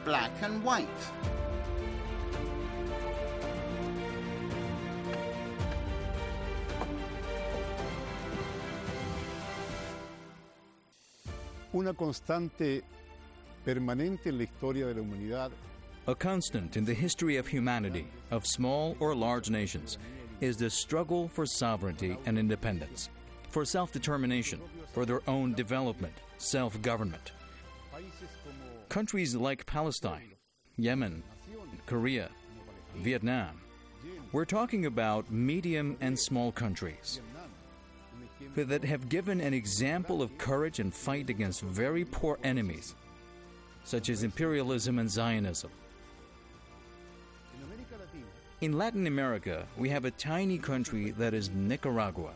black and white. Una constante permanente en la historia de la humanidad. A constant in the history of humanity, of small or large nations, is the struggle for sovereignty and independence, for self-determination, for their own development, self-government. Countries like Palestine, Yemen, Korea, Vietnam. We're talking about medium and small countries that have given an example of courage and fight against very poor enemies, such as imperialism and Zionism. In Latin America, we have a tiny country that is Nicaragua,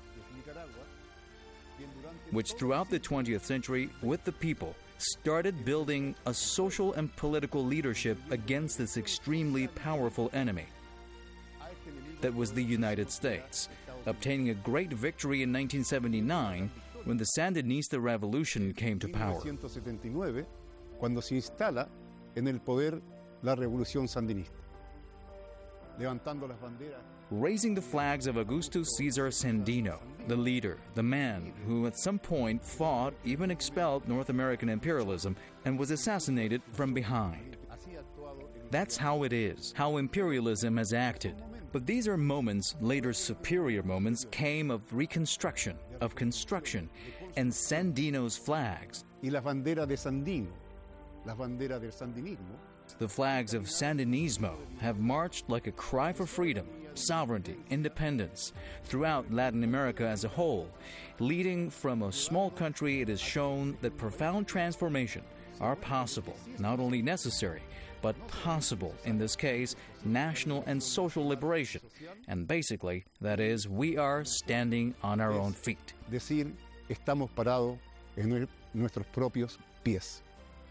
which throughout the 20th century, with the people, started building a social and political leadership against this extremely powerful enemy. That was the United States, obtaining a great victory in 1979 when the Sandinista revolution came to power. Cuando se instala en el poder la revolución sandinista. Levantando las banderas. Raising the flags of Augusto Cesar Sandino, the leader, the man who at some point fought, even expelled North American imperialism and was assassinated from behind. That's how it is, how imperialism has acted. But these are moments, later superior moments, came of reconstruction, of construction, and Sandino's flags. Y las banderas de Sandino, las banderas del sandinismo. The flags of Sandinismo have marched like a cry for freedom, sovereignty, independence throughout Latin America as a whole. Leading from a small country, it has shown that profound transformation are possible, not only necessary, but possible, in this case, national and social liberation. And basically, that is, we are standing on our own feet. Decir, estamos parados en nuestros propios pies.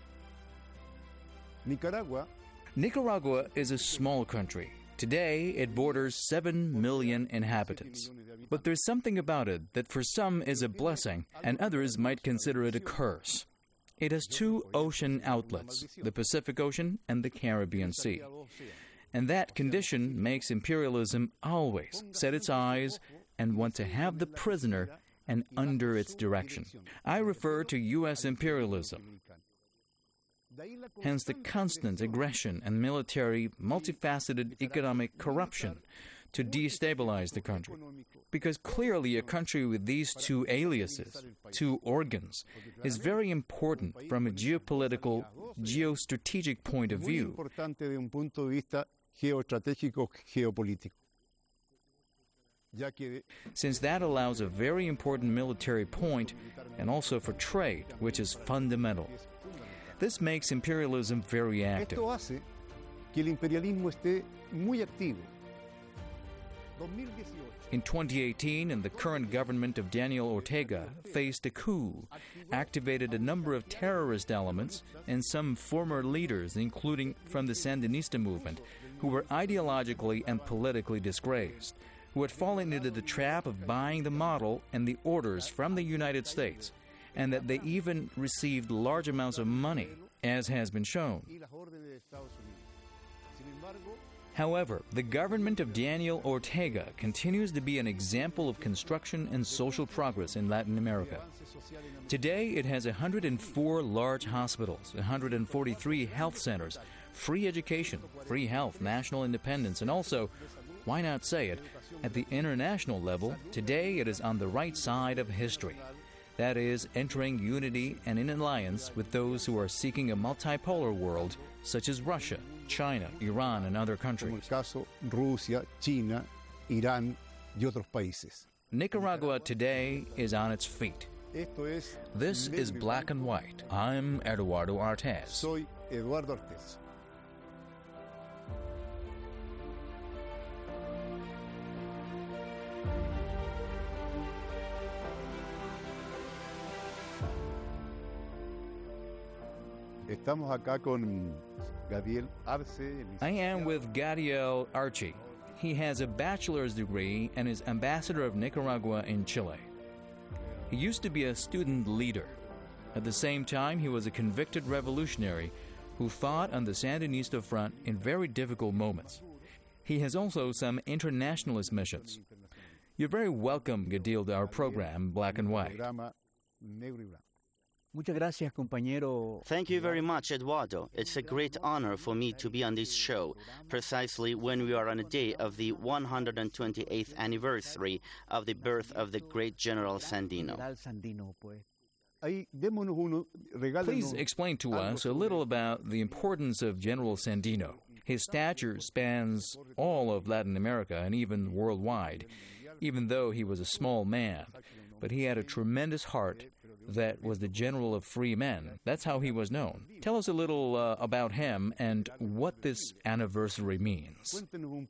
Nicaragua is a small country. Today, it borders 7 million inhabitants. But there's something about it that for some is a blessing, and others might consider it a curse. It has two ocean outlets, the Pacific Ocean and the Caribbean Sea. And that condition makes imperialism always set its eyes and want to have the prisoner and under its direction. I refer to U.S. imperialism. Hence the constant aggression and military, multifaceted economic corruption to destabilize the country. Because clearly a country with these two aliases, two organs, is very important from a geopolitical, geostrategic point of view. Since that allows a very important military point and also for trade, which is fundamental. This makes imperialism very active. Esto hace que el imperialismo esté muy activo. In 2018, the current government of Daniel Ortega faced a coup, activated a number of terrorist elements and some former leaders, including from the Sandinista movement, who were ideologically and politically disgraced, who had fallen into the trap of buying the model and the orders from the United States, and that they even received large amounts of money, as has been shown. However, the government of Daniel Ortega continues to be an example of construction and social progress in Latin America. Today, it has 104 large hospitals, 143 health centers, free education, free health, national independence, and also, why not say it, at the international level, today it is on the right side of history. That is, entering unity and in alliance with those who are seeking a multipolar world, such as Russia, China, Iran, and other countries. Como el caso Rusia, China, Irán y otros países. Nicaragua today is on its feet. This is Black and White. I'm Eduardo Artes. Soy Eduardo Artes. Estamos acá con Gadiel Arce. I am with Gadiel Arce. He has a bachelor's degree and is ambassador of Nicaragua in Chile. He used to be a student leader. At the same time, he was a convicted revolutionary who fought on the Sandinista front in very difficult moments. He has also some internationalist missions. You're very welcome, Gadil, to our program, Black and White. Muchas gracias, compañero. Thank you very much, Eduardo. It's a great honor for me to be on this show, precisely when we are on a day of the 128th anniversary of the birth of the great General Sandino. Please explain to us a little about the importance of General Sandino. His stature spans all of Latin America and even worldwide, even though he was a small man. But he had a tremendous heart that was the general of free men. That's how he was known. Tell us a little about him and what this anniversary means.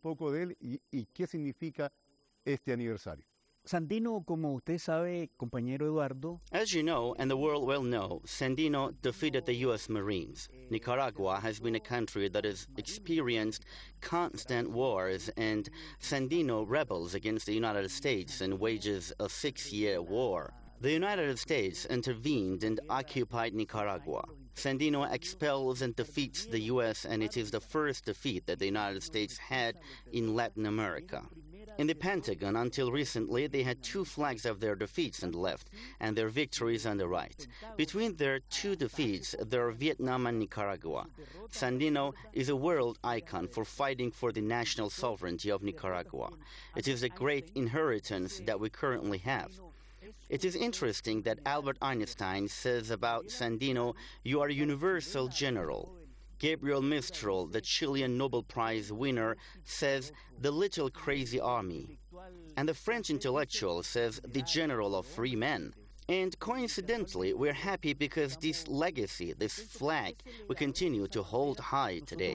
Sandino, como usted sabe, compañero Eduardo. As you know, and the world well know, Sandino defeated the U.S. Marines. Nicaragua has been a country that has experienced constant wars, and Sandino rebels against the United States and wages a 6-year war. The United States intervened and occupied Nicaragua. Sandino expels and defeats the U.S., and it is the first defeat that the United States had in Latin America. In the Pentagon, until recently, they had 2 flags of their defeats on the left and their victories on the right. Between their 2 defeats, there are Vietnam and Nicaragua. Sandino is a world icon for fighting for the national sovereignty of Nicaragua. It is a great inheritance that we currently have. It is interesting that Albert Einstein says about Sandino, "You are a universal general." Gabriel Mistral, the Chilean Nobel Prize winner, says, "The little crazy army." And the French intellectual says, "The general of free men." And coincidentally, we're happy because this legacy, this flag, we continue to hold high today.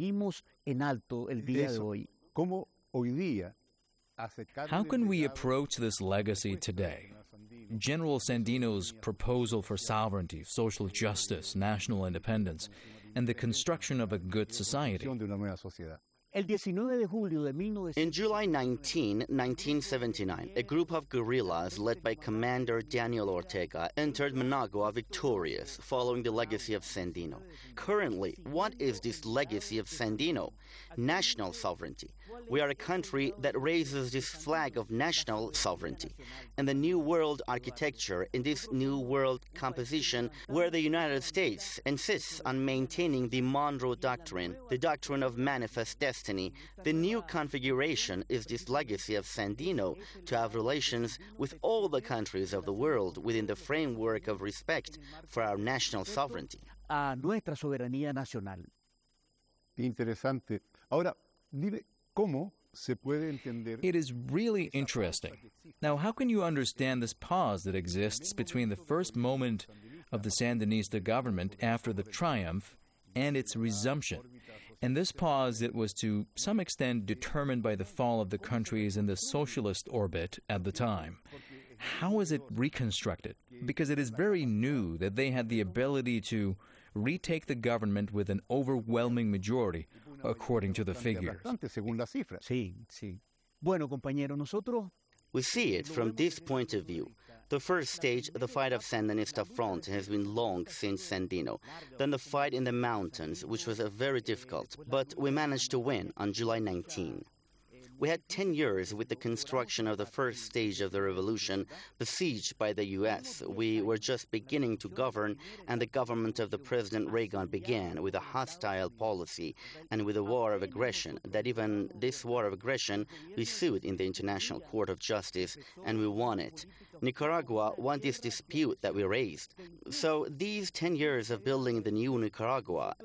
How can we approach this legacy today? General Sandino's proposal for sovereignty, social justice, national independence, and the construction of a good society. In July 19, 1979, a group of guerrillas led by Commander Daniel Ortega entered Managua victorious, following the legacy of Sandino. Currently, what is this legacy of Sandino? National sovereignty. We are a country that raises this flag of national sovereignty. And the New World architecture, in this New World composition, where the United States insists on maintaining the Monroe Doctrine, the doctrine of manifest destiny, the new configuration is this legacy of Sandino to have relations with all the countries of the world within the framework of respect for our national sovereignty. A nuestra soberanía nacional. Interesante. Ahora, dime cómo se puede entender. It is really interesting. Now, how can you understand this pause that exists between the first moment of the Sandinista government after the triumph and its resumption? And this pause that was to some extent determined by the fall of the countries in the socialist orbit at the time. How is it reconstructed? Because it is very new that they had the ability to retake the government with an overwhelming majority, according to the figures. Sí, sí. Bueno, compañero, nosotros... We see it from this point of view. The first stage, the fight of Sandinista front, has been long since Sandino. Then the fight in the mountains, which was very difficult, but we managed to win on July 19. We had 10 years with the construction of the first stage of the revolution, besieged by the U.S. We were just beginning to govern, and the government of the President Reagan began with a hostile policy and with a war of aggression, that even this war of aggression we sued in the International Court of Justice, and we won it. Nicaragua won this dispute that we raised. So these 10 years of building the new Nicaragua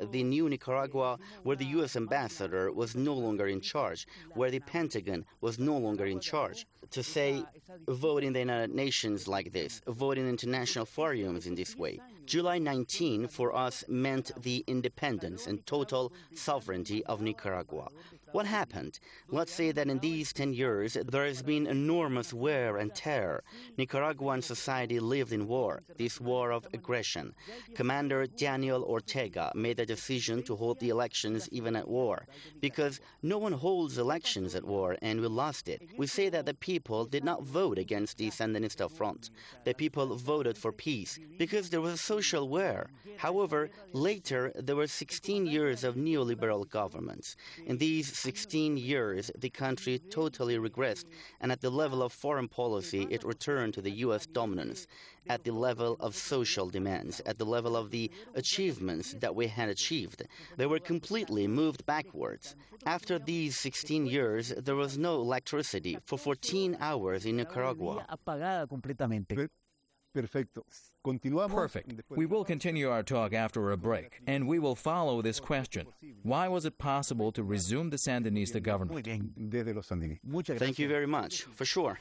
where the U.S. ambassador was no longer in charge, where the Pentagon was no longer in charge. To say, vote in the United Nations like this, vote in international forums in this way. July 19 for us meant the independence and total sovereignty of Nicaragua. What happened? Let's say that in these 10 years, there has been enormous wear and tear. Nicaraguan society lived in war, this war of aggression. Commander Daniel Ortega made the decision to hold the elections even at war, because no one holds elections at war, and we lost it. We say that the people did not vote against the Sandinista Front. The people voted for peace, because there was a social wear. However, later, there were 16 years of neoliberal governments. In these 16 years, the country totally regressed, and at the level of foreign policy, it returned to the U.S. dominance. At the level of social demands, at the level of the achievements that we had achieved, they were completely moved backwards. After these 16 years, there was no electricity for 14 hours in Nicaragua. Perfect. We will continue our talk after a break, and we will follow this question. Why was it possible to resume the Sandinista government? Thank you very much. For sure.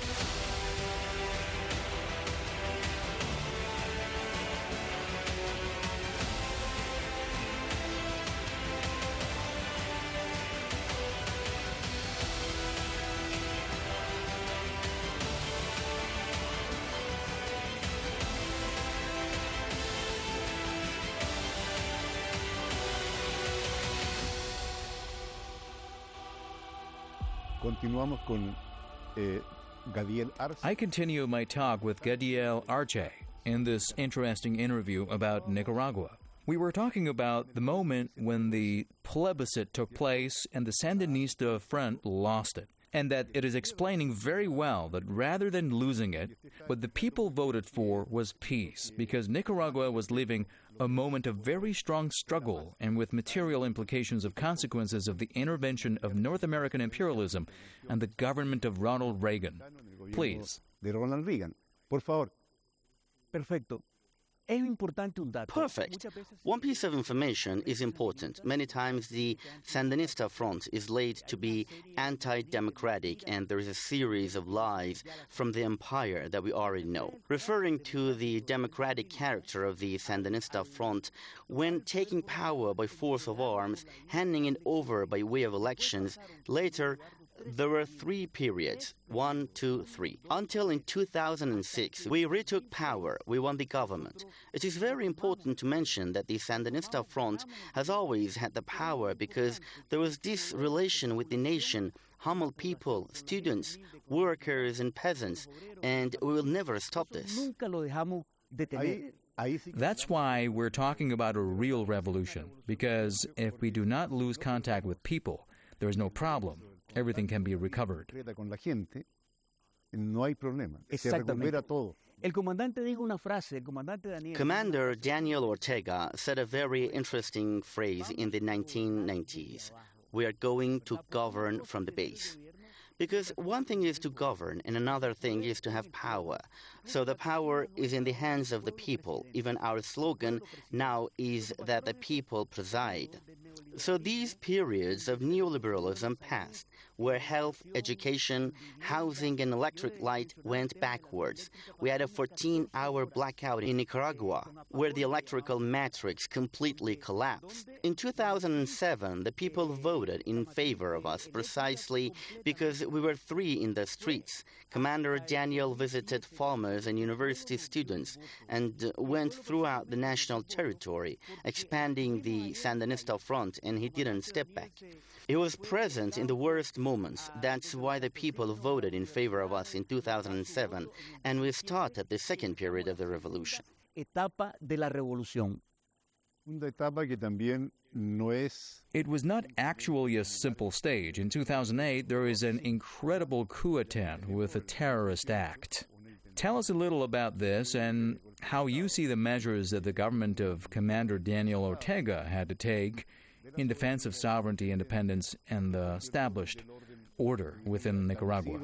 Continuamos con Gadiel Arce. I continue my talk with Gadiel Arce in this interesting interview about Nicaragua. We were talking about the moment when the plebiscite took place and the Sandinista Front lost it, and that it is explaining very well that rather than losing it, what the people voted for was peace, because Nicaragua was living a moment of very strong struggle and with material implications of consequences of the intervention of North American imperialism and the government of Ronald Reagan. Please. De Ronald Reagan. Por favor. Perfecto. Perfect. One piece of information is important. Many times the Sandinista Front is laid to be anti-democratic, and there is a series of lies from the empire that we already know. Referring to the democratic character of the Sandinista Front, when taking power by force of arms, handing it over by way of elections, later there were 3 periods, 1, 2, 3. Until in 2006, we retook power, we won the government. It is very important to mention that the Sandinista Front has always had the power because there was this relation with the nation, humble people, students, workers and peasants, and we will never stop this. That's why we're talking about a real revolution, because if we do not lose contact with people, there is no problem. Everything can be recovered. Commander Daniel Ortega said a very interesting phrase in the 1990s. We are going to govern from the base. Because one thing is to govern and another thing is to have power. So the power is in the hands of the people. Even our slogan now is that the people preside. So these periods of neoliberalism passed, where health, education, housing, and electric light went backwards. We had a 14-hour blackout in Nicaragua, where the electrical matrix completely collapsed. In 2007, the people voted in favor of us precisely because we were 3 in the streets. Commander Daniel visited farmers and university students and went throughout the national territory, expanding the Sandinista Front, and he didn't step back. He was present in the worst moments. That's why the people voted in favor of us in 2007, and we started the second period of the revolution. Etapa de la revolución. Una etapa que también no es. It was not actually a simple stage. In 2008, there is an incredible coup attempt with a terrorist act. Tell us a little about this and how you see the measures that the government of Commander Daniel Ortega had to take in defense of sovereignty, independence, and the established order within Nicaragua.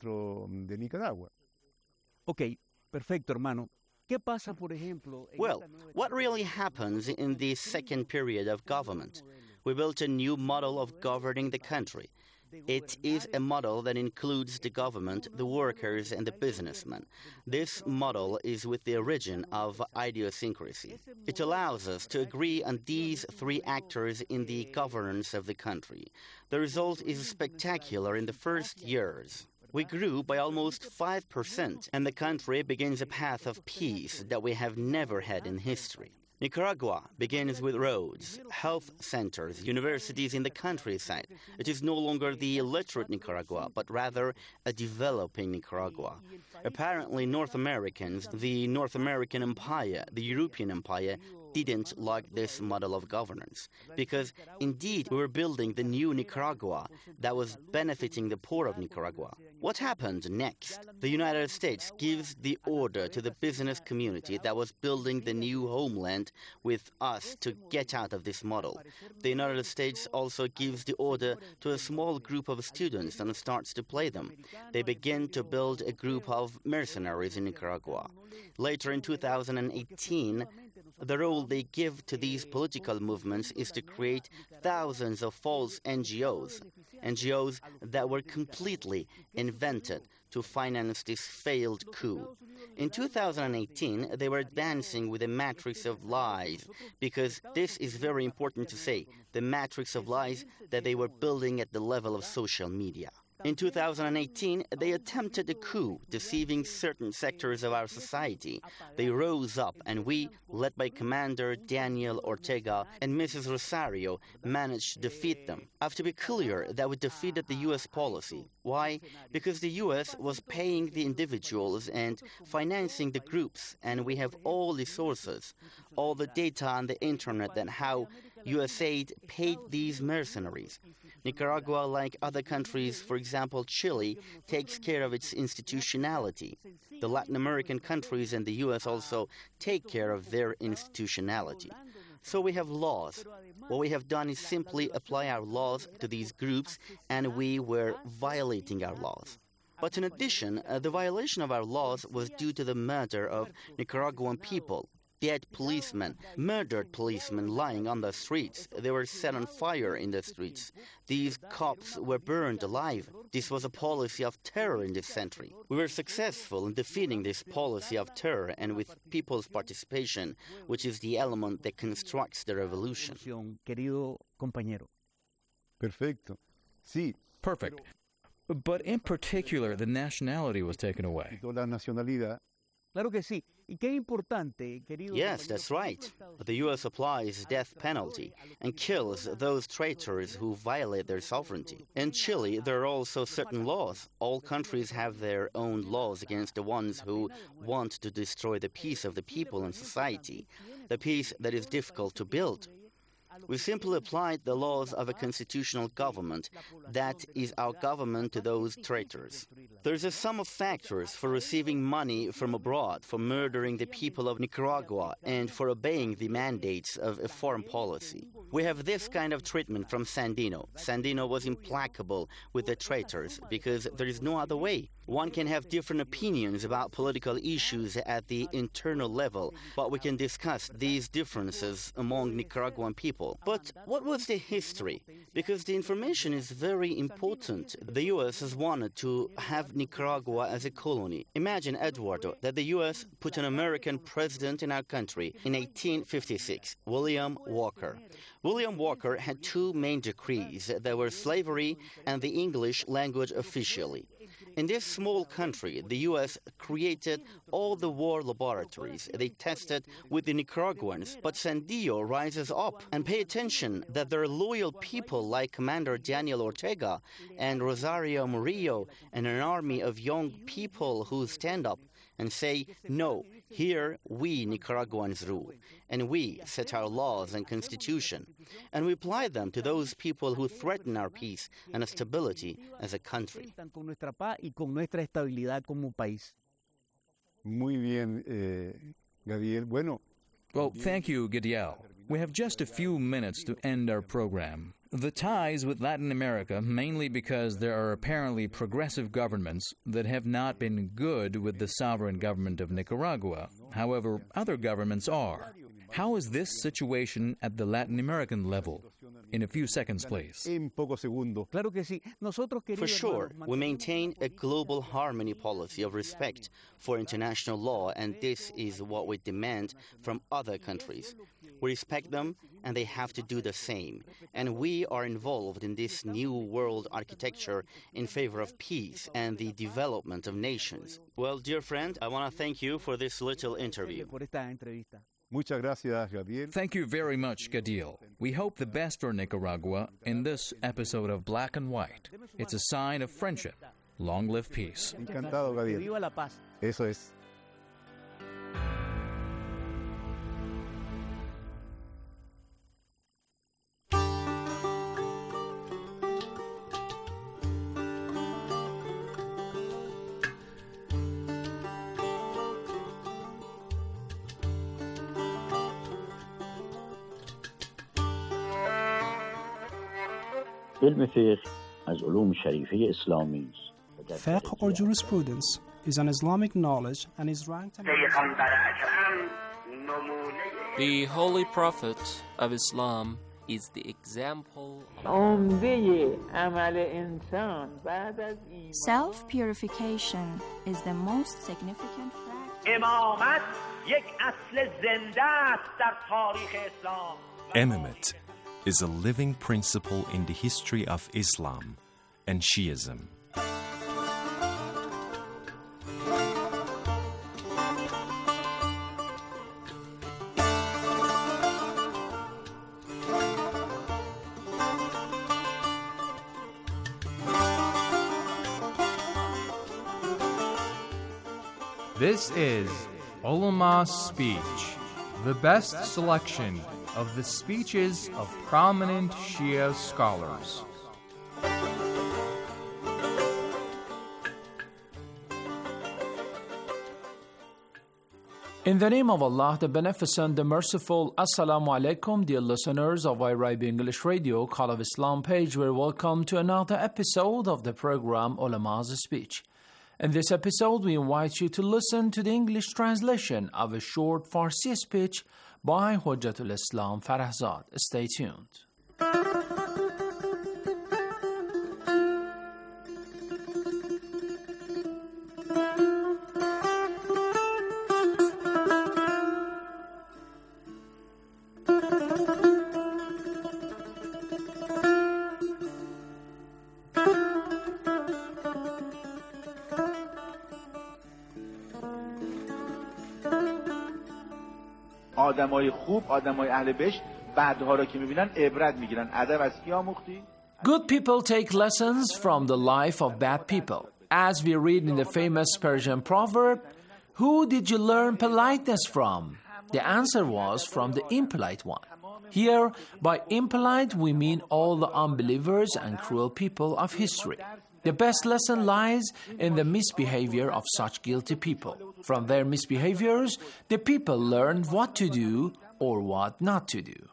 Okay, perfecto, hermano. Well, what really happens in the second period of government? We built a new model of governing the country. It is a model that includes the government, the workers, and the businessmen. This model is with the origin of idiosyncrasy. It allows us to agree on these three actors in the governance of the country. The result is spectacular in the first years. We grew by almost 5%, and the country begins a path of peace that we have never had in history. Nicaragua begins with roads, health centers, universities in the countryside. It is no longer the illiterate Nicaragua, but rather a developing Nicaragua. Apparently, North Americans, the North American Empire, the European Empire, didn't like this model of governance, because indeed we were building the new Nicaragua that was benefiting the poor of Nicaragua. What happened next? The United States gives the order to the business community that was building the new homeland with us to get out of this model. The United States also gives the order to a small group of students and starts to play them. They begin to build a group of mercenaries in Nicaragua. Later in 2018, the role they give to these political movements is to create thousands of false NGOs that were completely invented to finance this failed coup. In 2018, they were advancing with a matrix of lies, because this is very important to say, the matrix of lies that they were building at the level of social media. In 2018, they attempted a coup, deceiving certain sectors of our society. They rose up, and we, led by Commander Daniel Ortega and Mrs. Rosario, managed to defeat them. I have to be clear that we defeated the U.S. policy. Why? Because the U.S. was paying the individuals and financing the groups, and we have all the sources, all the data on the internet and how USAID paid these mercenaries. Nicaragua, like other countries, for example Chile, takes care of its institutionality. The Latin American countries and the U.S. also take care of their institutionality. So we have laws. What we have done is simply apply our laws to these groups, and we were violating our laws. But in addition, the violation of our laws was due to the murder of Nicaraguan people. Dead policemen, murdered policemen lying on the streets. They were set on fire in the streets. These cops were burned alive. This was a policy of terror in this century. We were successful in defeating this policy of terror, and with people's participation, which is the element that constructs the revolution. Querido compañero. Perfecto. Sí. Perfect. But in particular, the nationality was taken away. La nacionalidad. Claro que sí. Y qué importante, querido. Yes, that's right. But the U.S. applies death penalty and kills those traitors who violate their sovereignty. In Chile, there are also certain laws. All countries have their own laws against the ones who want to destroy the peace of the people and society, the peace that is difficult to build. We simply applied the laws of a constitutional government. That is our government to those traitors. There's a sum of factors for receiving money from abroad, for murdering the people of Nicaragua, and for obeying the mandates of a foreign policy. We have this kind of treatment from Sandino. Sandino was implacable with the traitors because there is no other way. One can have different opinions about political issues at the internal level, but we can discuss these differences among Nicaraguan people. But what was the history? Because the information is very important. The U.S. has wanted to have Nicaragua as a colony. Imagine, Eduardo, that the U.S. put an American president in our country in 1856, William Walker. William Walker had two main decrees. There were slavery and the English language officially. In this small country, the U.S. created all the war laboratories. They tested with the Nicaraguans. But Sandino rises up, and pay attention that there are loyal people like Commander Daniel Ortega and Rosario Murillo and an army of young people who stand up and say, no, here we Nicaraguans rule, and we set our laws and constitution, and we apply them to those people who threaten our peace and stability as a country. Con nuestra paz y con nuestra estabilidad como país. Muy bien, Gadiel. Bueno. Well, thank you, Gadiel. We have just a few minutes to end our program. The ties with Latin America, mainly because there are apparently progressive governments that have not been good with the sovereign government of Nicaragua. However, other governments are. How is this situation at the Latin American level? in a few seconds, please. En pocos segundos. Claro que sí. Nosotros, For queridos sure, hermanos, we maintain a global harmony policy of respect for international law, and this is what we demand from other countries. We respect them, and they have to do the same. And we are involved in this new world architecture in favor of peace and the development of nations. Well, dear friend, I want to thank you for this little interview. por esta entrevista. Muchas gracias, Gabriel. Thank you very much, Gadil. We hope the best for Nicaragua in this episode of Black and White. It's a sign of friendship. Long live peace. Encantado, Que Gabriel. viva la paz. Eso es. علم فقه از علوم شریفه اسلامی است. Fiqh or jurisprudence is an Islamic knowledge and is ranked among The Holy Prophet of Islam is the example Self-purification is the most significant practice. امامت یک اصل زنده است در تاریخ اسلام. Imamate is a living principle in the history of Islam and Shiism. This is Ulama's Speech, the best selection of the speeches of prominent Shia scholars. In the name of Allah, the Beneficent, the Merciful, Assalamu alaikum, dear listeners of Arabic English Radio, Call of Islam page, we're welcome to another episode of the program Ulama's Speech. In this episode, we invite you to listen to the English translation of a short Farsi speech by Hujjatul Islam Farahzad. Stay tuned. آدمای خوب، آدمای اهل بهشت بعدها رو که میبینن عبرت میگیرن. ادب از کی آموختی؟ Good people take lessons from the life of bad people. As we read in the famous Persian proverb, who did you learn politeness from? The answer was from the impolite one. Here, by impolite, we mean all the unbelievers and cruel people of history. The best lesson lies in the misbehavior of such guilty people. From their misbehaviors, the people learned what to do or what not to do.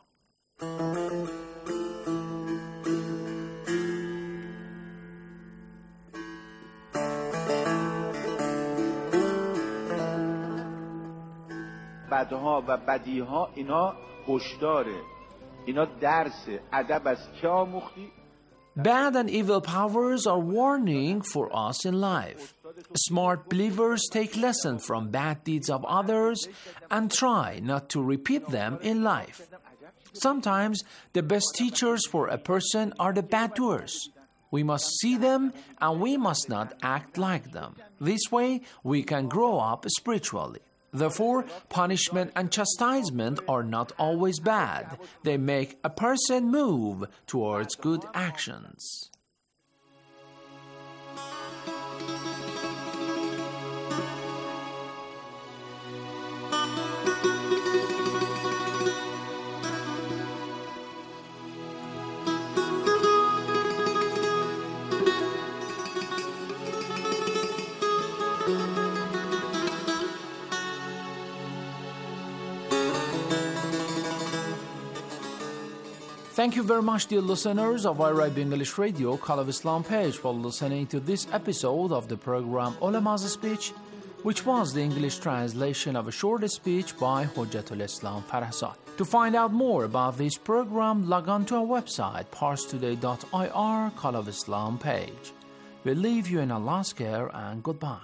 بدها و بدیها اینا هشداره. اینا درسه. ادب از کی آموختی؟ Bad and evil powers are warning for us in life. Smart believers take lesson from bad deeds of others and try not to repeat them in life. Sometimes the best teachers for a person are the bad doers. We must see them and we must not act like them. This way we can grow up spiritually. Therefore, punishment and chastisement are not always bad. They make a person move towards good actions. Thank you very much, dear listeners of Arabic English Radio, Call of Islam page, for listening to this episode of the program Ulama's Speech, which was the English translation of a short speech by Hujjatul Islam Farahzad. To find out more about this program, log on to our website, parstoday.ir, Call of Islam page. We leave you in Allah's care and goodbye.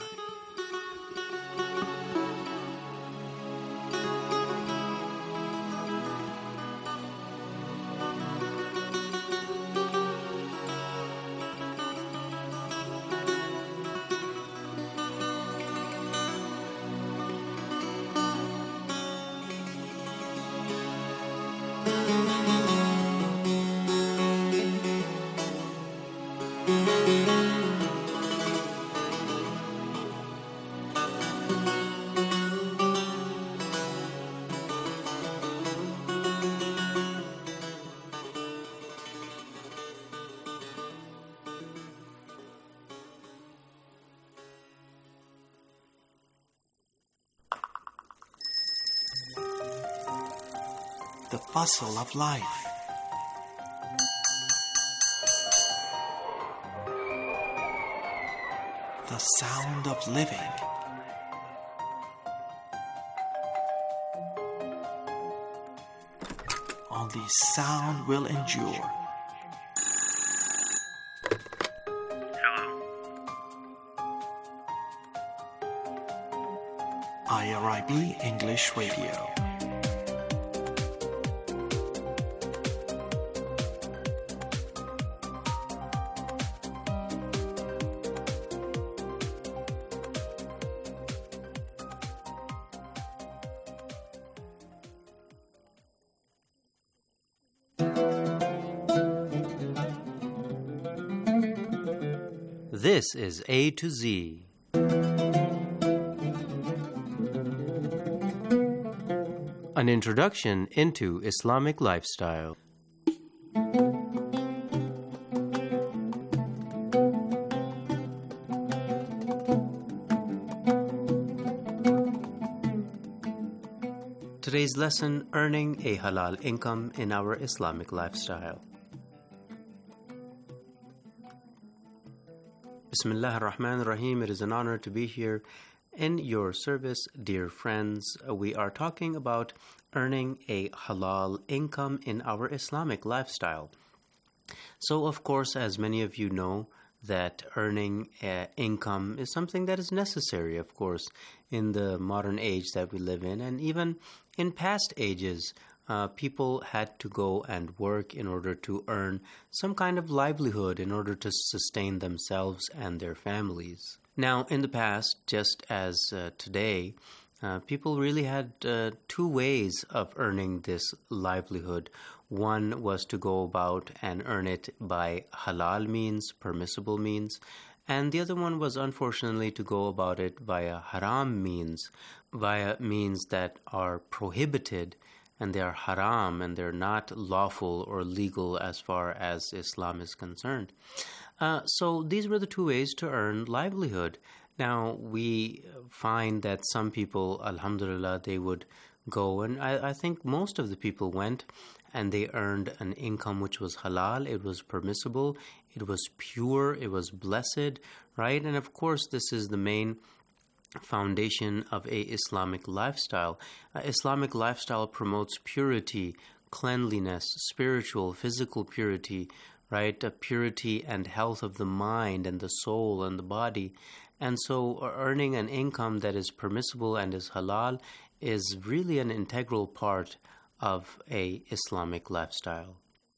The bustle of life. The sound of living. Only sound will endure. IRIB English Radio. This is A to Z. An introduction into Islamic lifestyle. Today's lesson, earning a halal income in our Islamic lifestyle. Bismillah ar-Rahman ar-Rahim. It is an honor to be here in your service, dear friends. We are talking about earning a halal income in our Islamic lifestyle. So, of course, as many of you know, that earning income is something that is necessary, of course, in the modern age that we live in. And even in past ages, people had to go and work in order to earn some kind of livelihood in order to sustain themselves and their families. Now, in the past, just as today, people really had two ways of earning this livelihood. One was to go about and earn it by halal means, permissible means, and the other one was unfortunately to go about it via haram means, via means that are prohibited, and they are haram, and they're not lawful or legal as far as Islam is concerned. So these were the two ways to earn livelihood. Now, we find that some people, alhamdulillah, they would go, and I think most of the people went, and they earned an income which was halal, it was permissible, it was pure, it was blessed, right? And of course, this is the main foundation of a Islamic lifestyle. Islamic lifestyle promotes purity, cleanliness, spiritual, physical purity, right? Purity and health of the mind and the soul and the body. And so earning an income that is permissible and is halal is really an integral part of a Islamic lifestyle.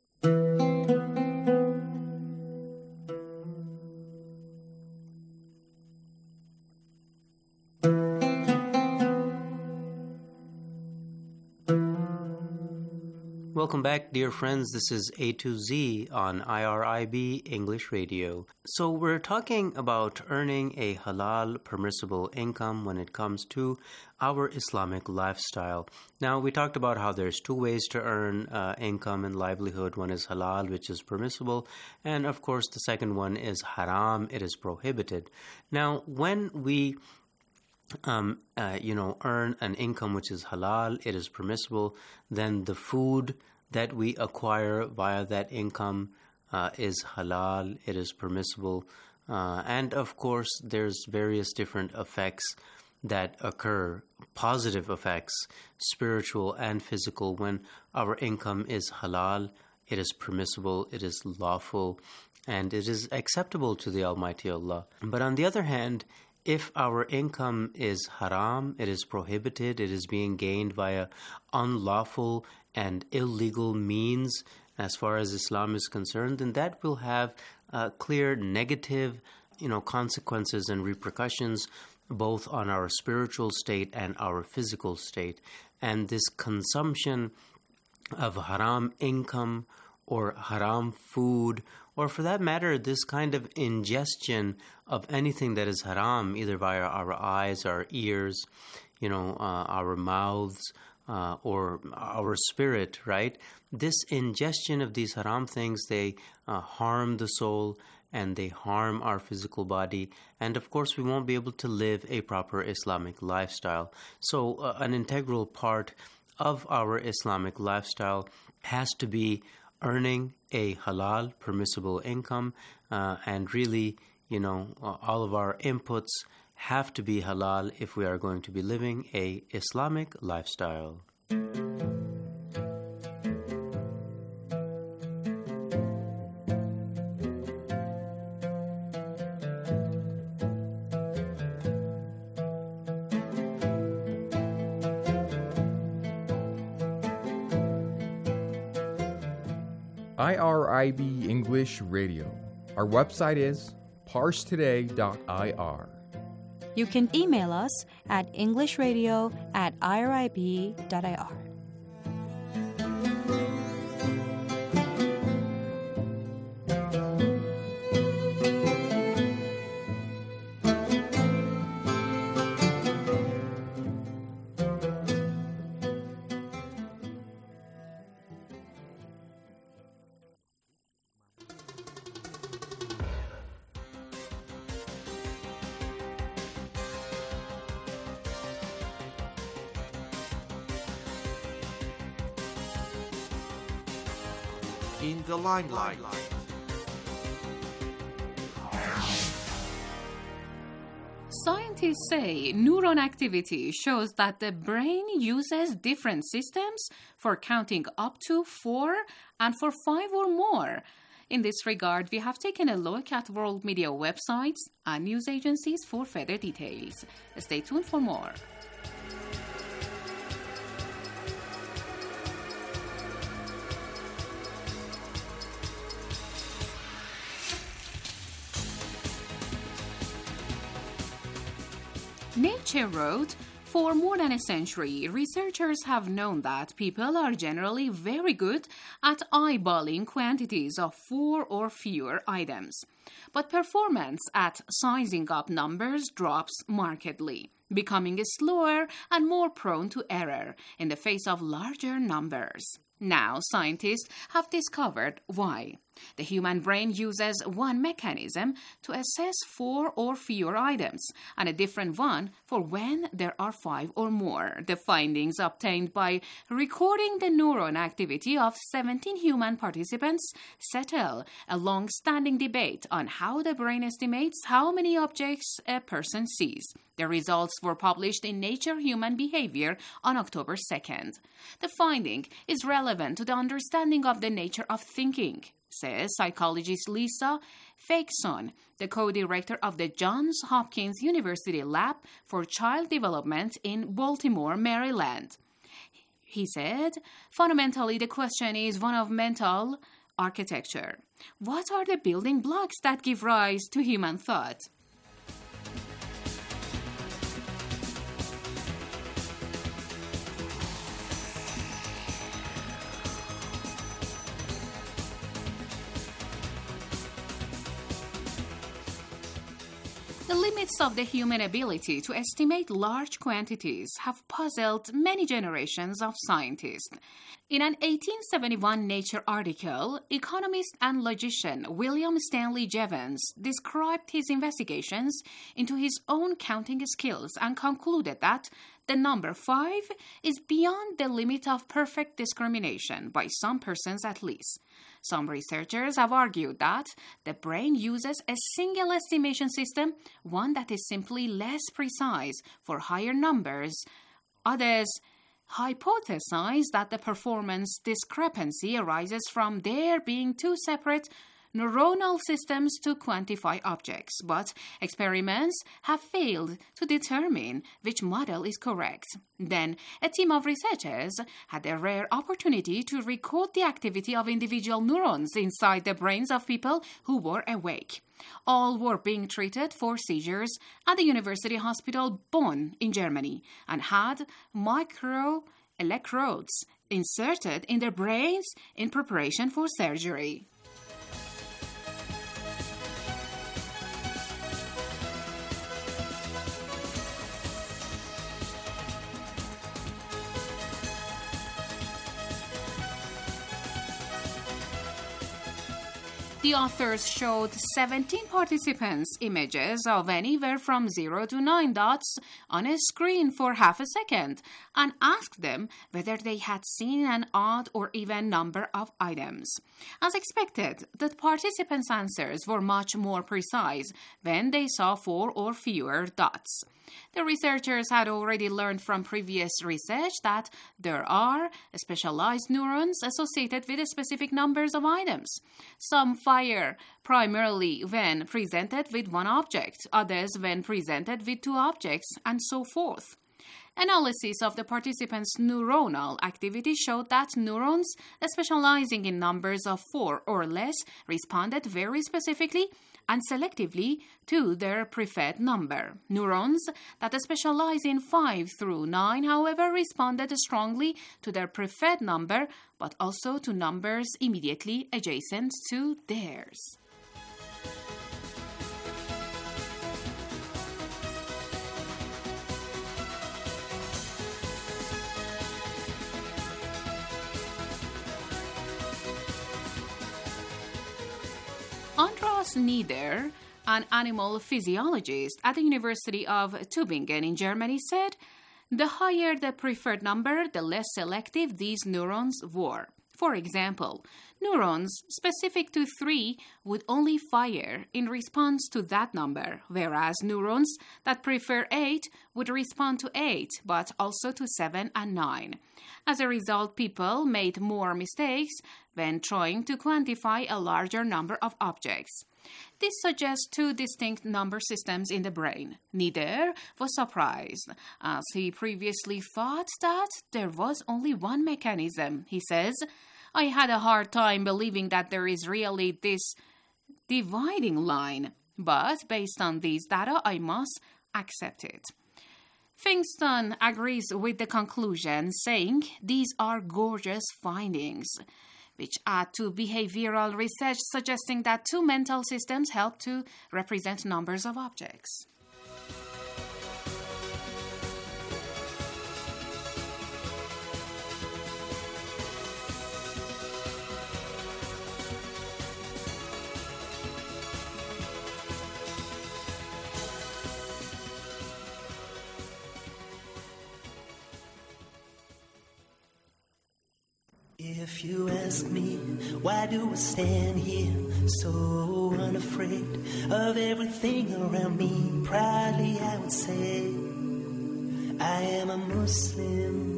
Welcome back, dear friends. This is A to Z on IRIB English Radio. So we're talking about earning a halal permissible income when it comes to our Islamic lifestyle. Now, we talked about how there's two ways to earn income and livelihood. One is halal, which is permissible, and of course the second one is haram, it is prohibited. Now, when we earn an income which is halal, it is permissible, then the food that we acquire via that income is halal, it is permissible, and of course there's various different effects that occur, positive effects, spiritual and physical, when our income is halal, it is permissible, it is lawful, and it is acceptable to the Almighty Allah. But on the other hand, if our income is haram, it is prohibited, it is being gained via unlawful and illegal means, as far as Islam is concerned, then that will have clear negative, consequences and repercussions both on our spiritual state and our physical state. And this consumption of haram income or haram food, or for that matter, this kind of ingestion of anything that is haram, either via our eyes, our ears, our mouths, or our spirit, right? This ingestion of these haram things, they harm the soul and they harm our physical body. And of course, we won't be able to live a proper Islamic lifestyle. So an integral part of our Islamic lifestyle has to be earning a halal, permissible income. And really, all of our inputs have to be halal if we are going to be living a Islamic lifestyle. IRIB English Radio. Our website is parstoday.ir. You can email us at englishradio@irib.ir. In the limelight. Scientists say neuron activity shows that the brain uses different systems for counting up to 4 and for 5 or more. In this regard, we have taken a look at world media websites and news agencies for further details. Stay tuned for more. Nature wrote, for more than a century, researchers have known that people are generally very good at eyeballing quantities of 4 or fewer items. But performance at sizing up numbers drops markedly, becoming slower and more prone to error in the face of larger numbers. Now, scientists have discovered why. The human brain uses one mechanism to assess 4 or fewer items, and a different one for when there are 5 or more. The findings obtained by recording the neuron activity of 17 human participants settle a long-standing debate on how the brain estimates how many objects a person sees. The results were published in Nature Human Behavior on October 2nd. The finding is relevant to the understanding of the nature of thinking, says psychologist Lisa Fakeson, the co-director of the Johns Hopkins University Lab for Child Development in Baltimore, Maryland. He said, fundamentally, the question is one of mental architecture. What are the building blocks that give rise to human thought? The limits of the human ability to estimate large quantities have puzzled many generations of scientists. In an 1871 Nature article, economist and logician William Stanley Jevons described his investigations into his own counting skills and concluded that the number 5 is beyond the limit of perfect discrimination, by some persons at least. Some researchers have argued that the brain uses a single estimation system, one that is simply less precise for higher numbers. Others hypothesize that the performance discrepancy arises from there being two separate neuronal systems to quantify objects, but experiments have failed to determine which model is correct. Then, a team of researchers had a rare opportunity to record the activity of individual neurons inside the brains of people who were awake. All were being treated for seizures at the University Hospital Bonn in Germany and had microelectrodes inserted in their brains in preparation for surgery. The authors showed 17 participants images of anywhere from 0 to 9 dots on a screen for half a second and asked them whether they had seen an odd or even number of items. As expected, the participants' answers were much more precise when they saw 4 or fewer dots. The researchers had already learned from previous research that there are specialized neurons associated with specific numbers of items. Some fire primarily when presented with one object, others when presented with 2 objects, and so forth. Analysis of the participants' neuronal activity showed that neurons specializing in numbers of 4 or less responded very specifically and selectively to their preferred number. Neurons that specialize in 5 through 9, however, responded strongly to their preferred number, but also to numbers immediately adjacent to theirs. Andreas Nieder, an animal physiologist at the University of Tübingen in Germany, said, "The higher the preferred number, the less selective these neurons were. For example, neurons specific to 3 would only fire in response to that number, whereas neurons that prefer 8 would respond to 8, but also to 7 and 9. As a result, people made more mistakes when trying to quantify a larger number of objects." This suggests 2 distinct number systems in the brain. Nieder was surprised, as he previously thought that there was only one mechanism. He says, "I had a hard time believing that there is really this dividing line, but based on these data, I must accept it." Pfingston agrees with the conclusion, saying these are gorgeous findings, which add to behavioral research suggesting that 2 mental systems help to represent numbers of objects. If you ask me, why do I stand here so unafraid of everything around me? Proudly I would say, I am a Muslim.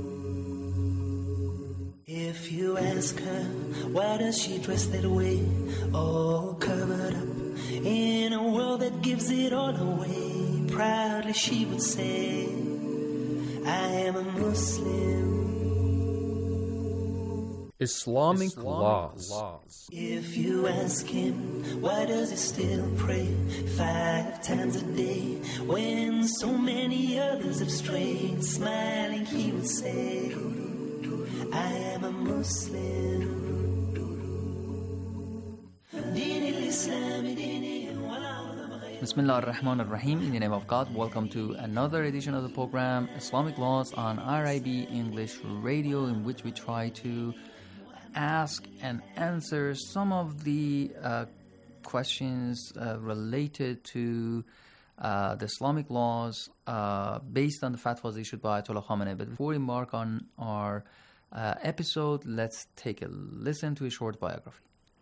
If you ask her, why does she dress that way, all covered up in a world that gives it all away? Proudly she would say, I am a Muslim. Islamic laws. If you ask him, why does he still pray 5 times a day when so many others have strayed? Smiling he would say, I am a Muslim. Bismillah ar-Rahman ar-Rahim. In the name of God, welcome to another edition of the program Islamic Laws on RIB English Radio, in which we try to ask and answer some of the questions related to the Islamic laws based on the fatwas issued by Ayatollah Khamenei. But before we embark on our episode. Let's take a listen to a short biography.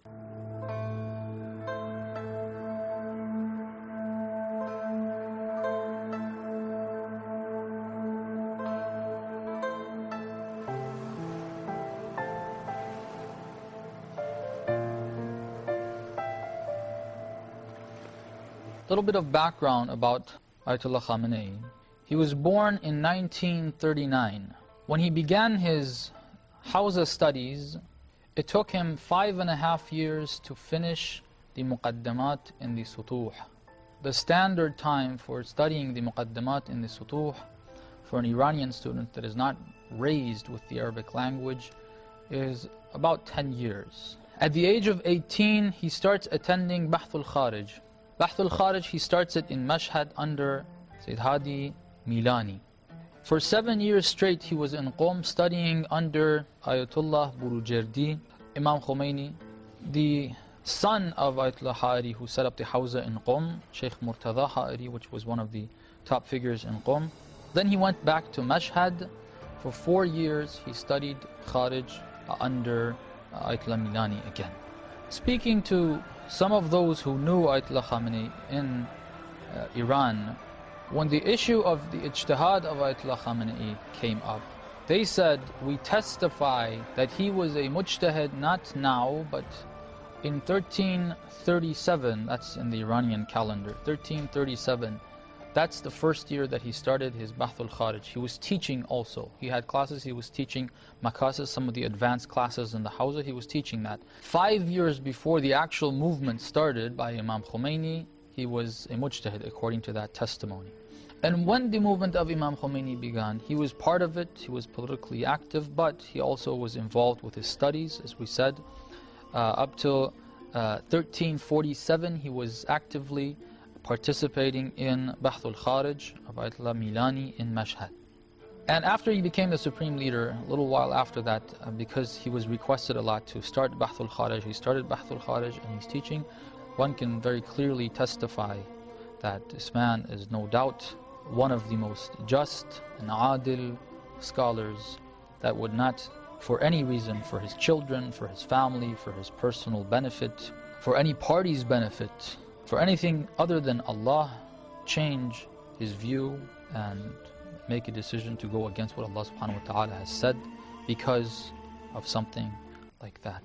A little bit of background about Ayatollah Khamenei. He was born in 1939. When he began his Hawza studies, it took him 5.5 years to finish the Muqaddamat in the Sutuh. The standard time for studying the Muqaddamat in the Sutuh for an Iranian student that is not raised with the Arabic language is about 10 years. At the age of 18, he starts attending Bahthul Kharij. Bahthul Kharij, he starts it in Mashhad under Sayyid Hadi Milani. For 7 years straight, he was in Qom studying under Ayatollah Burujerdi, Imam Khomeini, the son of Ayatollah Ha'iri, who set up the Hawza in Qom, Sheikh Murtada Ha'iri, which was one of the top figures in Qom. Then he went back to Mashhad. For 4 years, he studied Kharij under Ayatollah Milani again. Speaking to some of those who knew Ayatollah Khamenei in Iran, when the issue of the ijtihad of Ayatollah Khamenei came up, they said, we testify that he was a mujtahid not now, but in 1337, that's in the Iranian calendar, 1337, that's the first year that he started his Bahthul Kharij. He was teaching also. He had classes, he was teaching Makasis, some of the advanced classes in the Hawza, he was teaching that. 5 years before the actual movement started by Imam Khomeini, he was a mujtahid according to that testimony. And when the movement of Imam Khomeini began, he was part of it, he was politically active, but he also was involved with his studies, as we said. Up till 1347, he was actively participating in Bahthul Kharij of Ayatollah Milani in Mashhad. And after he became the supreme leader, a little while after that, because he was requested a lot to start Bahthul Kharij, he started Bahthul Kharij and he's teaching. One can very clearly testify that this man is no doubt one of the most just and adil scholars that would not, for any reason, for his children, for his family, for his personal benefit, for any party's benefit, for anything other than Allah, change his view and make a decision to go against what Allah subhanahu wa ta'ala has said because of something like that.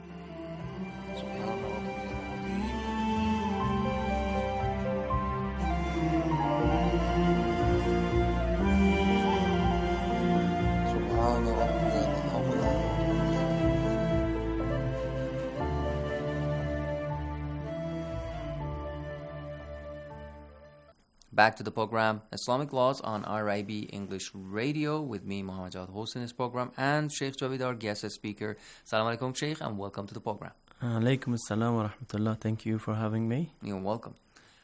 Back to the program, Islamic Laws on RIB English Radio with me, Muhammad Jawad Hossein, this program, and Sheikh Javid, our guest speaker. Assalamu alaikum, Sheikh, and welcome to the program. Alaikum assalam wa rahmatullah. Thank you for having me. You're welcome.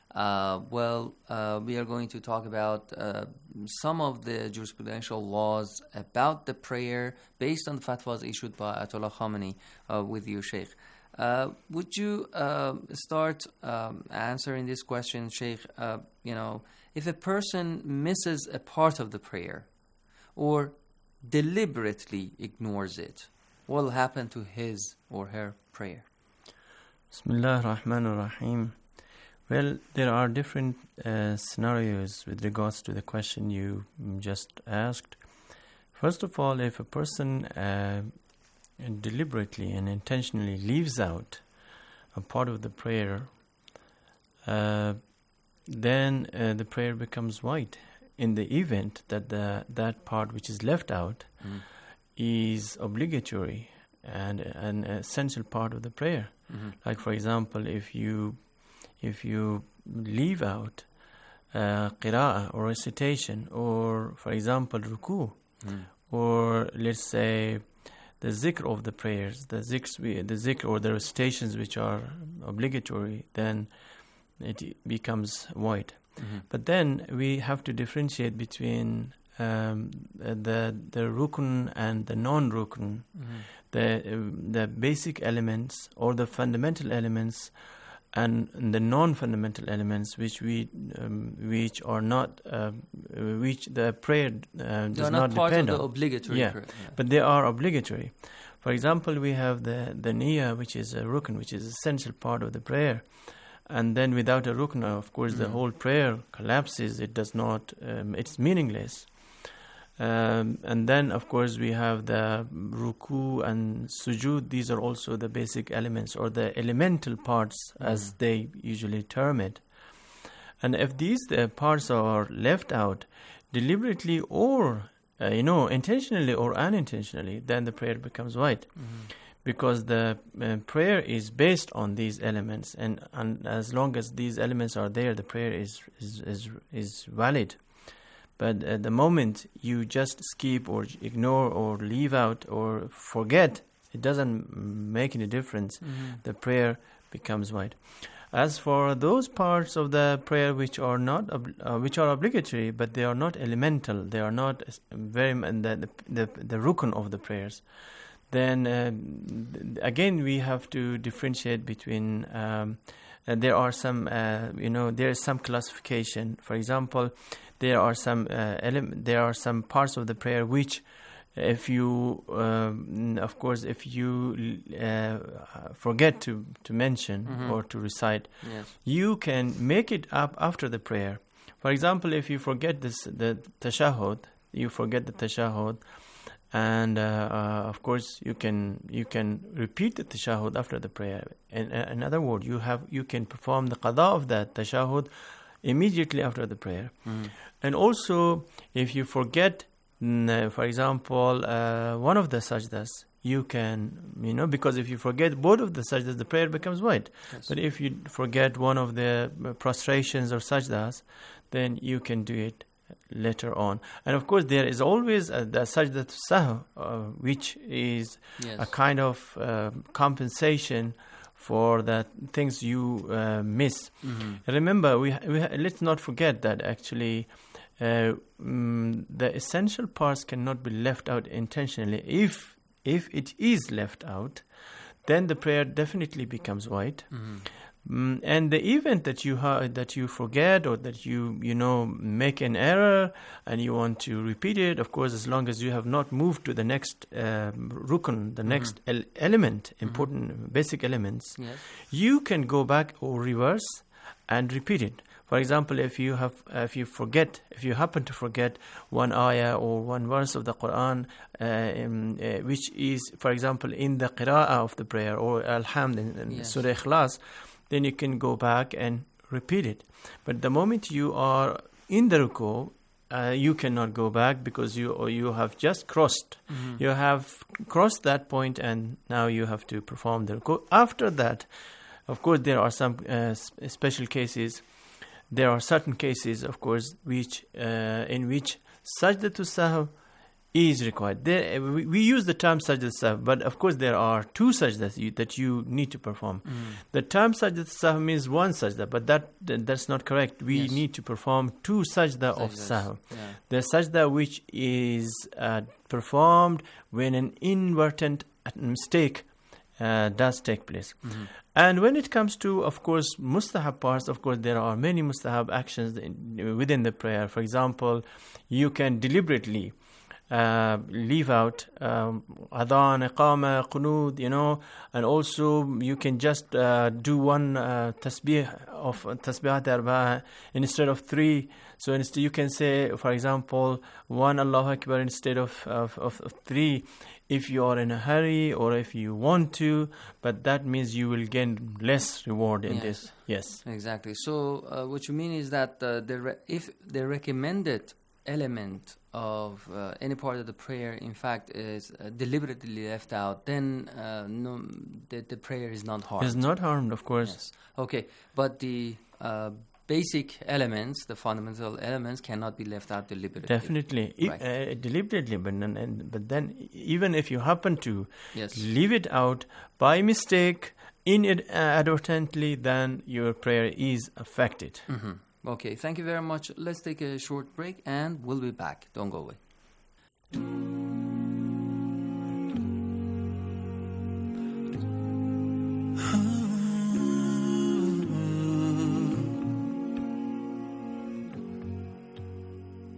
We are going to talk about some of the jurisprudential laws about the prayer based on the fatwas issued by Ayatollah Khamenei with you, Sheikh. Would you start answering this question, Sheikh? If a person misses a part of the prayer or deliberately ignores it, what will happen to his or her prayer? Bismillah ar-Rahman ar-Rahim. Well, there are different scenarios with regards to the question you just asked. First of all, if a person deliberately and intentionally leaves out a part of the prayer, then the prayer becomes void. In the event that that part which is left out is obligatory and an essential part of the prayer. Like, for example, if you leave out qira'ah or recitation, or for example ruku, or let's say the zikr of the prayers, the zikr or the recitations which are obligatory, then it becomes void. But then we have to differentiate between the rukun and the non-rukun, the basic elements or the fundamental elements and the non-fundamental elements which are not which the prayer does not part depend of on. the obligatory prayer. Yeah. But they are obligatory. For example, we have the niyyah, which is a rukn, which is an essential part of the prayer. And then without a rukn, of course, the whole prayer collapses. It does not, it's meaningless. And then, of course, we have the ruku and sujood. These are also the basic elements, or the elemental parts, as they usually term it. And if these parts are left out deliberately or intentionally or unintentionally, then the prayer becomes void. Because the prayer is based on these elements, and as long as these elements are there, the prayer is valid. But at the moment you just skip or ignore or leave out or forget, it doesn't make any difference. The prayer becomes void. As for those parts of the prayer which are not which are obligatory, but they are not elemental, they are not very the rukn of the prayers, then again we have to differentiate between. There are some there is some classification. For example, there are some parts of the prayer which, if you of course if you forget to mention or to recite, you can make it up after the prayer. For example, if you forget the tashahhud, and of course you can repeat the tashahhud after the prayer. In other words, you can perform the qada of that tashahhud immediately after the prayer. And also, if you forget, for example, one of the sajdas, you can, because if you forget both of the sajdas, the prayer becomes void. Yes. But if you forget one of the prostrations or sajdas, then you can do it later on. And of course, there is always the sajdat sahw, which is a kind of compensation for the things you miss. Remember, we let's not forget that actually the essential parts cannot be left out intentionally. If it is left out, then the prayer definitely becomes void. And the event that you forget, or that you make an error and you want to repeat it, of course, as long as you have not moved to the next rukn, the next element, important basic elements, you can go back or reverse and repeat it. For example, if you happen to forget one ayah or one verse of the Quran, which is, for example, in the qira'ah of the prayer, or Alhamd in Surah Ikhlas, then you can go back and repeat it. But the moment you are in the ruku, you cannot go back, because you have just crossed. You have crossed that point, and now you have to perform the ruku. After that, of course, there are some special cases. There are certain cases, of course, in which sajdatul sahw is required. We use the term sajdatul sahw, but of course there are two sajdas that you need to perform. The term sajdatul sahw means one sajda, but that's not correct. We need to perform two sajda of sahw. The sajda which is performed when an inadvertent mistake does take place. And when it comes to, of course, mustahab parts, of course, there are many mustahab actions within the prayer. For example, you can deliberately leave out adhan, iqama, qunut, and also you can just do one tasbih of tasbihat arba'a instead of three. So instead you can say, for example, one Allahu Akbar instead of three, if you are in a hurry or if you want to, but that means you will gain less reward in this. Yes. Exactly. So what you mean is that if the recommended element of any part of the prayer, in fact, is deliberately left out, then the prayer is not harmed. It's not harmed, of course. Yes. Okay, but the basic elements, the fundamental elements, cannot be left out deliberately. Definitely, right. Deliberately, but then even if you happen to leave it out by mistake, inadvertently, then your prayer is affected. Okay, thank you very much. Let's take a short break and we'll be back. Don't go away.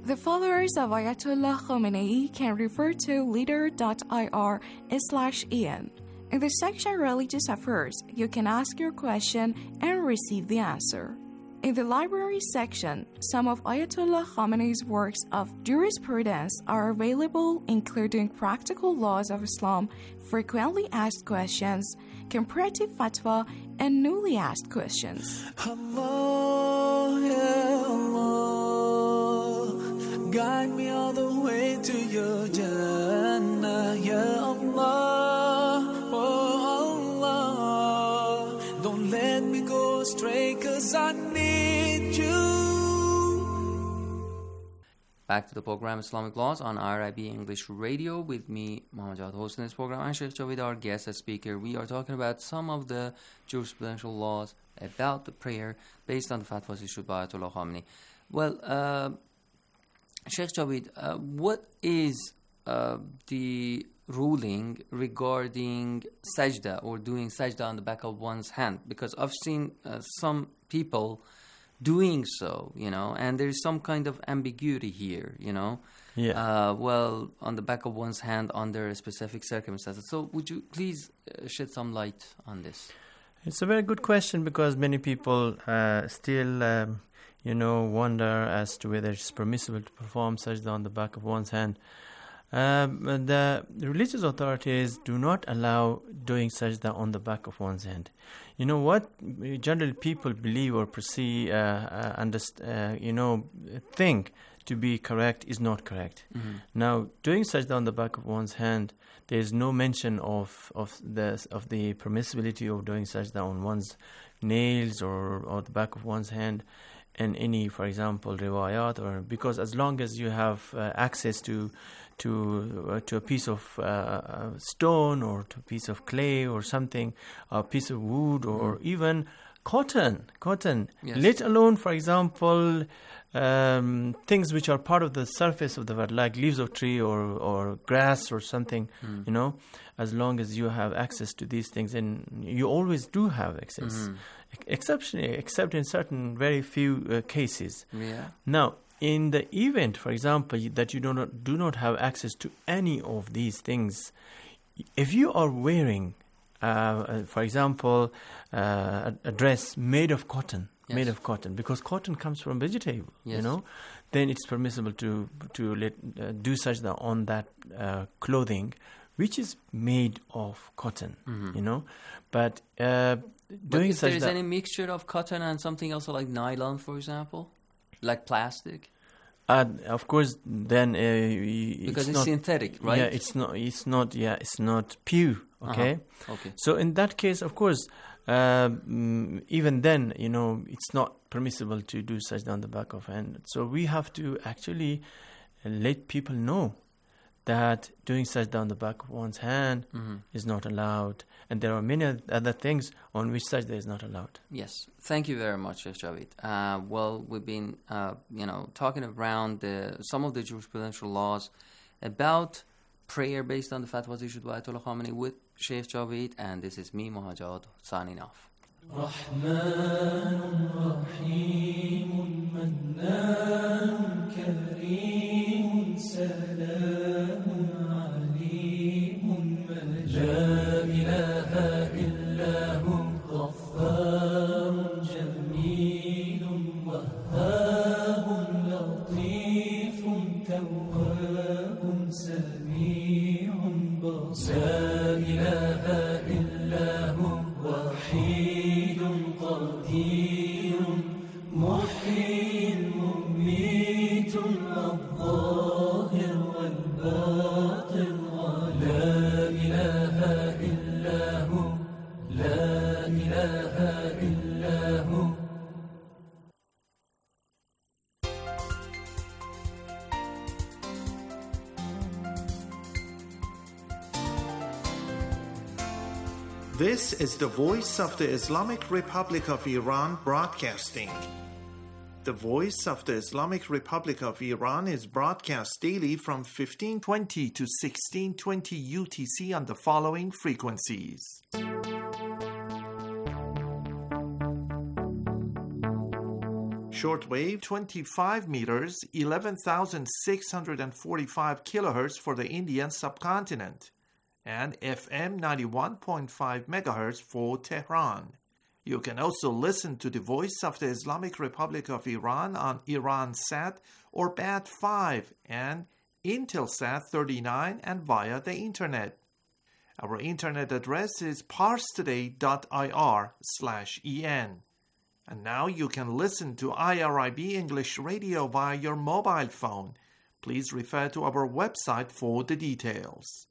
The followers of Ayatollah Khomeini can refer to leader.ir/en. In the section Religious Affairs, you can ask your question and receive the answer. In the library section, some of Ayatollah Khomeini's works of jurisprudence are available, including Practical Laws of Islam, Frequently Asked Questions, Comparative Fatwa, and Newly Asked Questions. Allah, ya Allah, guide me all the way to your Jannah, ya Allah, oh Allah, don't let me go astray, 'cause I need you. Back to the program Islamic Laws on IRIB English Radio with me, Mohammed Jawad, hosting this program, and Sheikh Javid, our guest as speaker. We are talking about some of the jurisprudential laws about the prayer based on the fatwas issued by Ayatollah Khomeini. Well, Sheikh Javid, what is the ruling regarding sajda or doing sajda on the back of one's hand? Because I've seen some people doing so, and there's some kind of ambiguity here, well, on the back of one's hand under specific circumstances. So would you please shed some light on this? It's a very good question, because many people still, wonder as to whether it's permissible to perform sajda on the back of one's hand. The religious authorities do not allow doing sajda on the back of one's hand. What generally people believe or perceive, think to be correct is not correct. Mm-hmm. Now, doing sajda on the back of one's hand, there is no mention of the permissibility of doing sajda on one's nails or the back of one's hand. And any, for example, riwayat, or because as long as you have access to a piece of stone or to a piece of clay or something, a piece of wood or even cotton, yes. Let alone, for example, things which are part of the surface of the earth, like leaves of tree or grass or something, as long as you have access to these things, and you always do have access. Except in certain very few cases. Yeah. Now, in the event, for example, that you do not have access to any of these things, if you are wearing, for example, a dress made of cotton, because cotton comes from vegetable, yes. Then it's permissible to do sajda on that clothing, which is made of cotton, But if there's any mixture of cotton and something else like nylon, for example, like plastic, of course, then because it's synthetic, right? Yeah, it's not pure. Okay. Okay. So in that case, of course, even then, it's not permissible to do sajda on the back of hand. So we have to actually let people know that doing sajda on the back of one's hand is not allowed, and there are many other things on which sajda is not allowed. Yes, thank you very much, Sheikh Javid. Well, we've been, talking around some of the jurisprudential laws about prayer based on the fatwas issued by Ayatollah Khomeini with Sheikh Javid, and this is me, Mohammed Jawad, signing off. لا إله إلا هو غفار جميل وهاب لطيف تواب سميع بصير. لا إله إلا هو وحيد قدير محيي مميت الظاهر والباطن. لا إله إلا هو لا إله إلا هو. This is the voice of the Islamic Republic of Iran broadcasting. The Voice of the Islamic Republic of Iran is broadcast daily from 1520 to 1620 UTC on the following frequencies. shortwave 25 meters, 11,645 kilohertz for the Indian subcontinent, and FM 91.5 megahertz for Tehran. You can also listen to the Voice of the Islamic Republic of Iran on Iransat or Bat5 and Intelsat 39 and via the internet. Our internet address is parstoday.ir/en. And now you can listen to IRIB English Radio via your mobile phone. Please refer to our website for the details.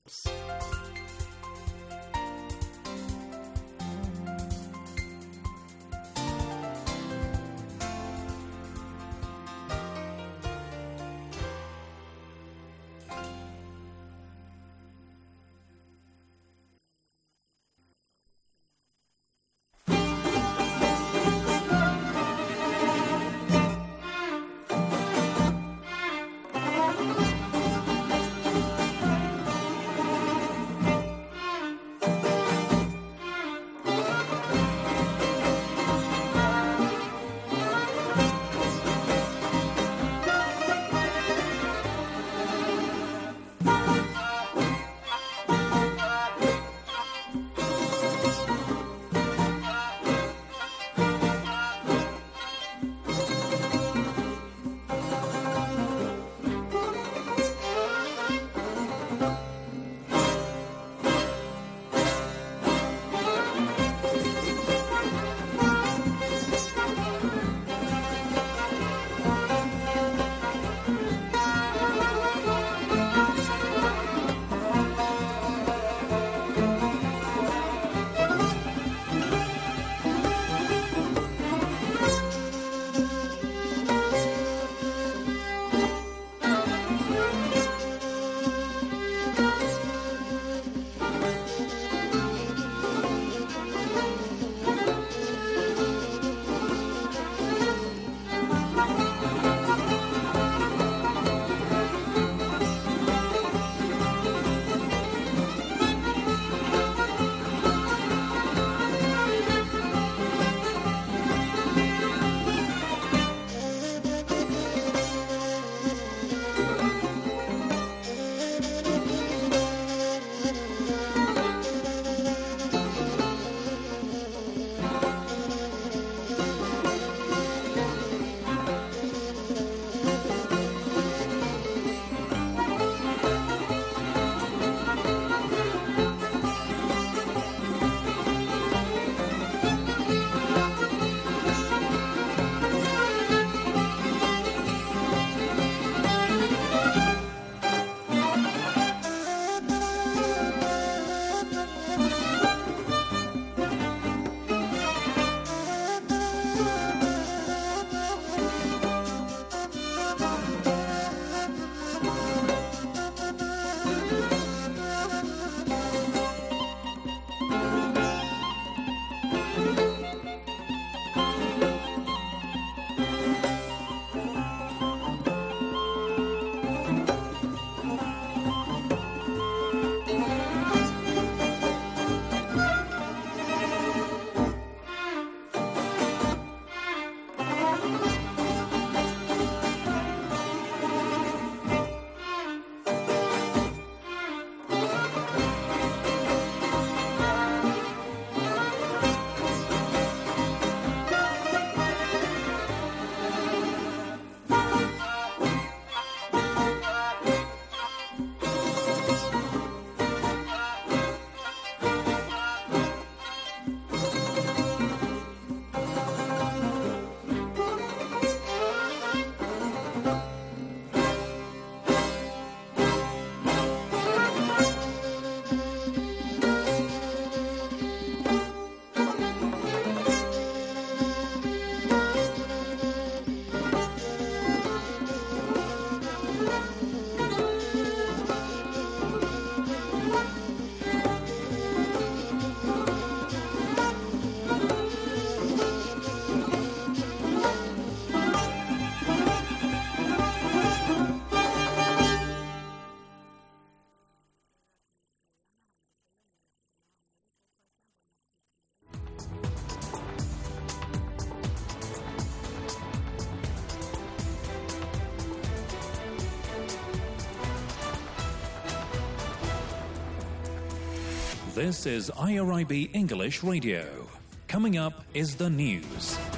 This is IRIB English Radio. Coming up is the news.